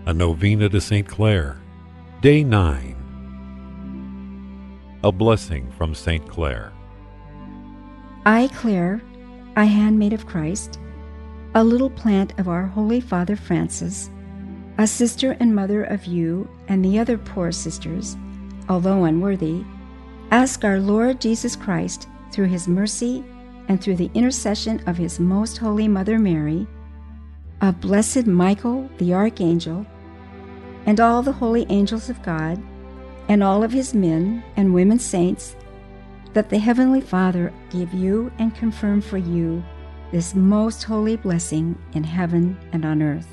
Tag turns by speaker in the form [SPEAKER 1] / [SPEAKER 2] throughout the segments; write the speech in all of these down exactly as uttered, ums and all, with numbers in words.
[SPEAKER 1] A Novena to Saint Clare, Day nine. A Blessing from Saint Clare.
[SPEAKER 2] I, Clare, a handmaid of Christ, a little plant of our Holy Father Francis, a sister and mother of you and the other poor sisters, although unworthy, ask our Lord Jesus Christ, through his mercy and through the intercession of his most holy Mother Mary, of blessed Michael the Archangel, and all the holy angels of God, and all of his men and women saints, that the Heavenly Father give you and confirm for you this most holy blessing in heaven and on earth.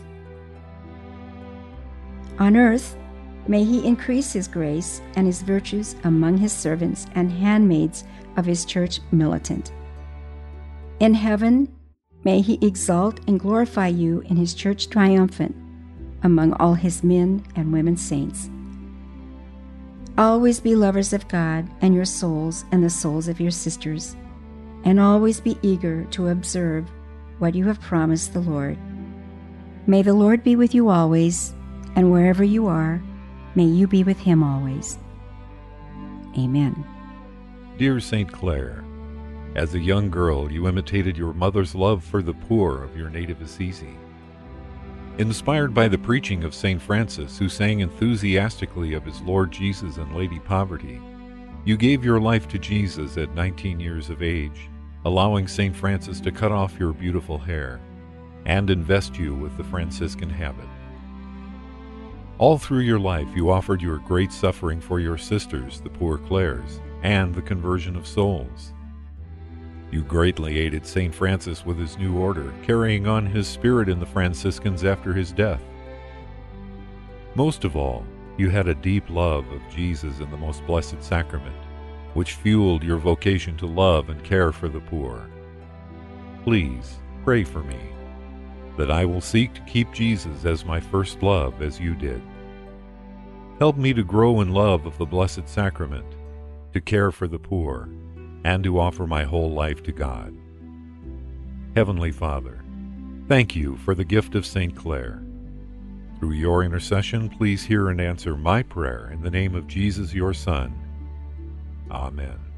[SPEAKER 2] On earth, may he increase his grace and his virtues among his servants and handmaids of his church militant. In heaven, may he exalt and glorify you in his church triumphant among all his men and women saints. Always be lovers of God and your souls and the souls of your sisters, and always be eager to observe what you have promised the Lord. May the Lord be with you always, and wherever you are, may you be with him always. Amen.
[SPEAKER 1] Dear Saint Clare, as a young girl, you imitated your mother's love for the poor of your native Assisi. Inspired by the preaching of Saint Francis, who sang enthusiastically of his Lord Jesus and Lady Poverty, you gave your life to Jesus at nineteen years of age, allowing Saint Francis to cut off your beautiful hair and invest you with the Franciscan habit. All through your life, you offered your great suffering for your sisters, the poor Clares, and the conversion of souls. You greatly aided Saint Francis with his new order, carrying on his spirit in the Franciscans after his death. Most of all, you had a deep love of Jesus in the Most Blessed Sacrament, which fueled your vocation to love and care for the poor. Please pray for me, that I will seek to keep Jesus as my first love as you did. Help me to grow in love of the Blessed Sacrament, to care for the poor, and to offer my whole life to God. Heavenly Father, thank you for the gift of Saint Clare. Through your intercession, please hear and answer my prayer in the name of Jesus, your Son. Amen.